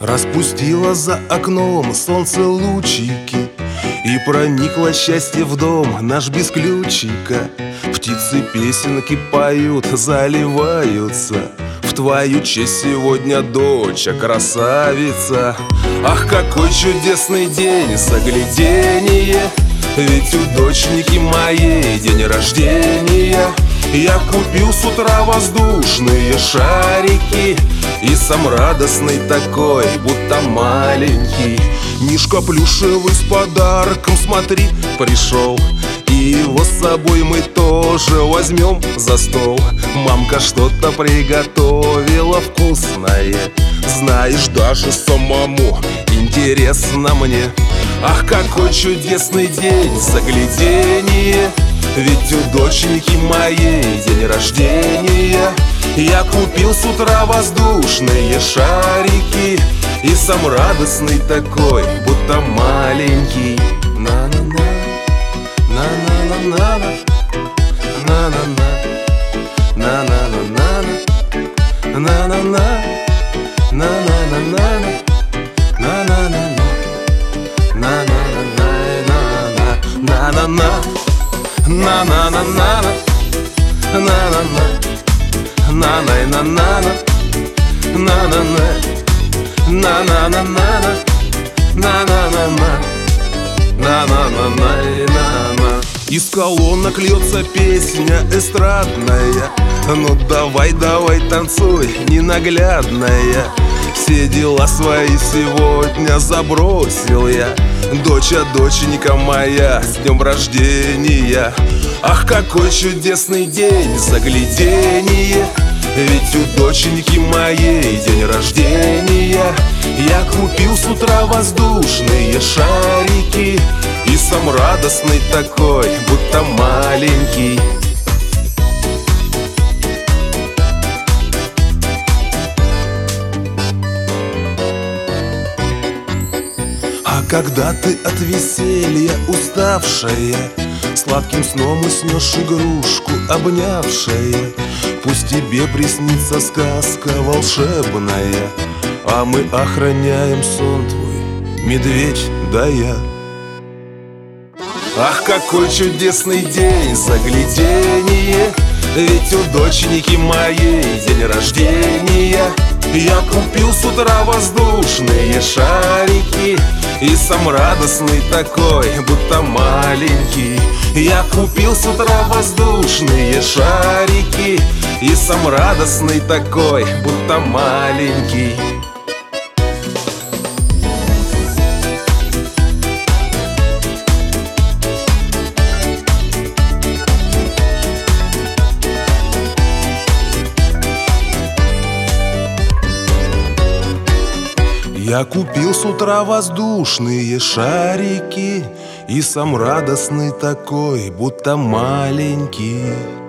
Распустила за окном солнце лучики, и проникло счастье в дом наш без ключика. Птицы песенки поют, заливаются. В твою честь сегодня, доча, красавица. Ах, какой чудесный день, загляденье! Ведь у доченьки моей день рождения. Я купил с утра воздушные шарики, и сам радостный такой, будто маленький. Мишка плюшевый с подарком, смотри, пришел. И его с собой мы тоже возьмем за стол. Мамка что-то приготовила вкусное. Знаешь, даже самому интересно мне. Ах, какой чудесный день, загляденье! Ведь у доченьки моей день рождения. Я купил с утра воздушные шарики, и сам радостный такой, будто маленький. На-на-на, на-на-на-на, на-на-на, на-на-на-на, на-на-на, на-на-на-на, на-на-на, на-на-на-на, на-на-на-на, на-на-на, на-на-на-на, на-на-на, на-на-на-на, на-на-на-на, на-на-на-на. Из колонок льется песня эстрадная. Ну давай, давай, танцуй, ненаглядная. Все дела свои сегодня забросил я. Доча, доченька моя, с днем рождения. Ах, какой чудесный день, загляденье! Ведь у доченьки моей день рождения. Я купил с утра воздушные шарики, и сам радостный такой, будто маленький. А когда ты от веселья уставшая, сладким сном уснешь игрушку обнявшая, пусть тебе приснится сказка волшебная, а мы охраняем сон твой, медведь да я. Ах, какой чудесный день, загляденье! Ведь у доченьки моей день рождения. Я купил с утра воздушные шарики, и сам радостный такой, будто маленький. Я купил с утра воздушные шарики, и сам радостный такой, будто маленький. Я купил с утра воздушные шарики, и сам радостный такой, будто маленький.